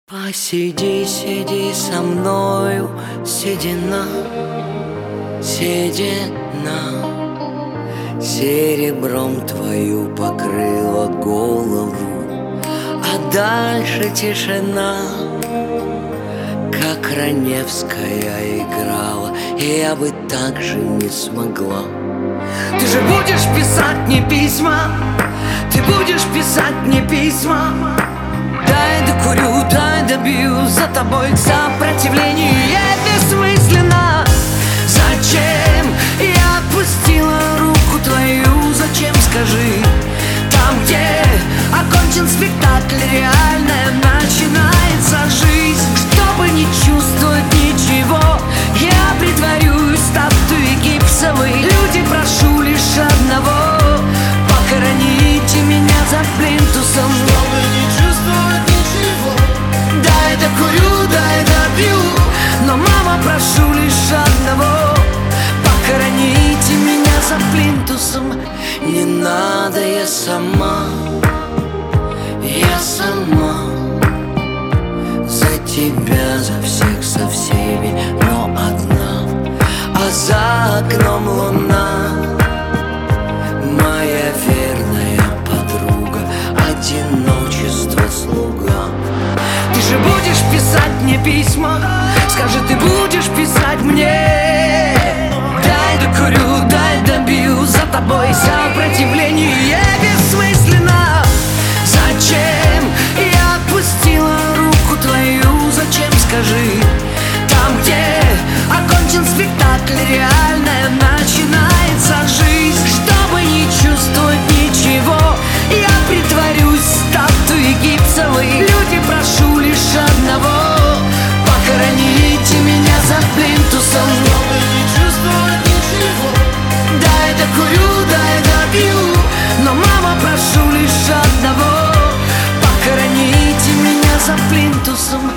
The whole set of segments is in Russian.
Посиди, сиди со мною, седина, седина, серебром твою покрыла голову, а дальше тишина. Как Раневская играла, я бы так же не смогла. Ты же будешь писать мне письма, ты будешь писать мне письма. Дай докурю, дай добью, за тобой сопротивление бессмысленно. Зачем я отпустила руку твою, зачем, скажи? Там, где окончен спектакль, реальная начинается жизнь. Чтобы не чувствовать ничего, я притворюсь статуей гипсовой. Люди, прошу лишь одного: похороните меня за плинтусом. Чтобы не чувствовать ничего, дай докурю, дай добью. Но, мама, прошу лишь одного: похороните меня за плинтусом. Не надо, я сама, я сама. За тебя, за всех, со всеми, но одна. А за окном луна, моя верная подруга, одиночество слуга. Ты же будешь писать мне письма, скажи, ты будешь писать мне. Дай докурю, дай добью, за тобой сопротивление бессмысленно. Зачем я отпустила руку твою, зачем, скажи? Там, где окончен спектакль, реальная начинается жизнь. Чтобы не чувствовать ничего, я притворюсь статуей гипсовой. Люди, прошу лишь одного: похороните меня за плинтусом. Чтобы не чувствовать ничего, дай докурю, дай добью. Но, мама, прошу лишь одного: похороните меня за плинтусом.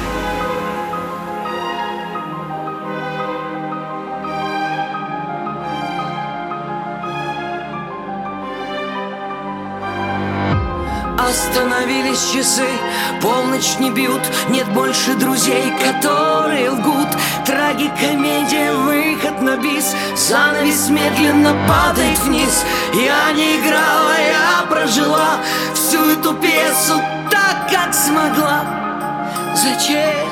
Остановились часы, полночь не бьют, нет больше друзей, которые лгут. Трагикомедия, выход на бис, занавес медленно падает вниз. Я не играла, я прожила всю эту пьесу так, как смогла. Зачем?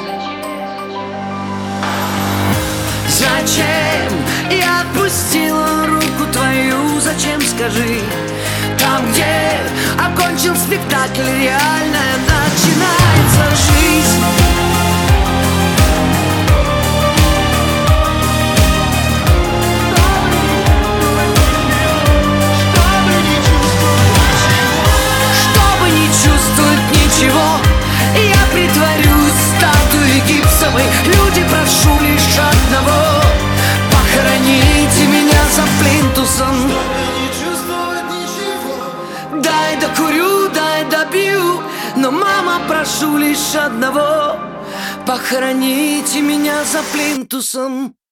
Зачем я отпустила руку твою, зачем, скажи? Там, где окончен спектакль, реальная начинается жизнь. Чтобы не чувствовать ничего, я притворюсь статуей гипсовой. Люди, прошу лишь одного: похороните меня за плинтусом. Дай докурю, дай добью. Но, мама, прошу лишь одного: похороните меня за плинтусом.